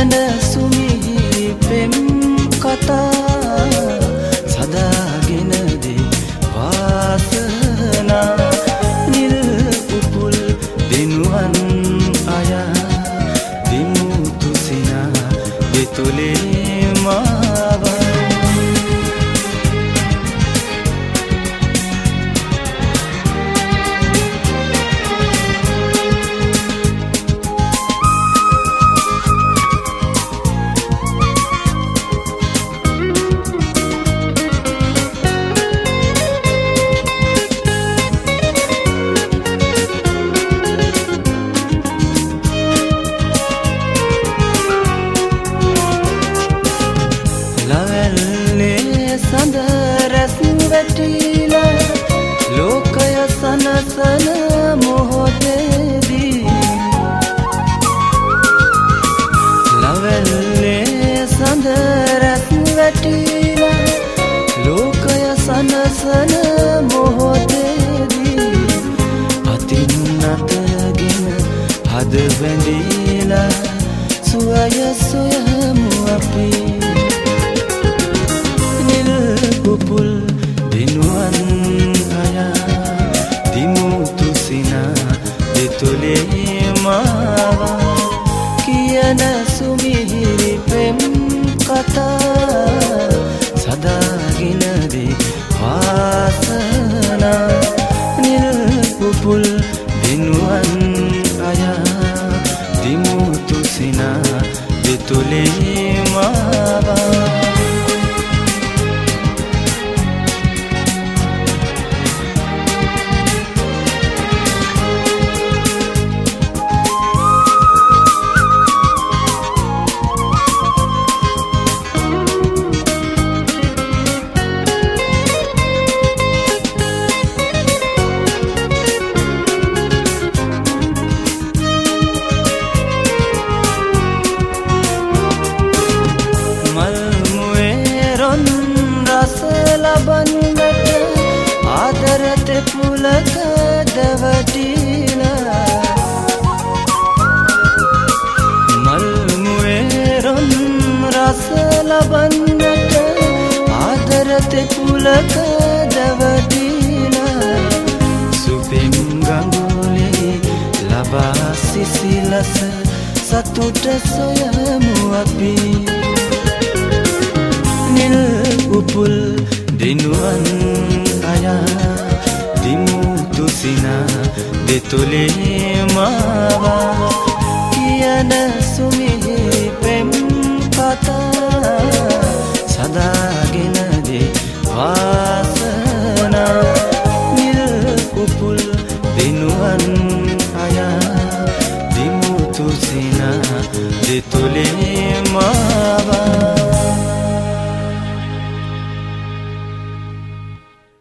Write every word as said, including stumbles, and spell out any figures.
කියන සුමිහිරි පෙම් කතා සදාගෙන දේ වාසනා නිල් උපුල් දිනුවන් අයා දිමු තුසිනා දෙතොලේ මාවා සඳ රැස් වැටිලා ලෝකය සනසන මොහොතේදී ලවැල්ලේ සඳ රැස් වැටිලා ලෝකය සනසන මොහොතේදී අතින් අතගෙන හද වැඳිලා සුවය සොයමු අපි උපුල් දිනුවන් අයා දිමු තුසිනා දෙතොලේ මාවා කියන සුමිහිරි පෙම් කතා සදාගෙන දේ වාසනා නිල් උපුල් දිනුවන් අයා දිමු තුසිනා දෙතොලේ මාවා ලබන්නට ආදරත පුලක දවටිලා මල් මුවේරොන් රස ලබන්නට ආදරත පුලක දවටිලා සුපින් ගඟුලේ ලබා සිසිලස සතුට සොයමු අපි නිල් උපුල් දිනුවන් අයා දිමු තුසිනා දෙතොලේ මාවා කියන සුමිහිරි පෙම් කතා සදාගෙන දේ වාසනා නිල් උපුල් දිනුවන් අයා දිමු තුසිනා දෙතොලේ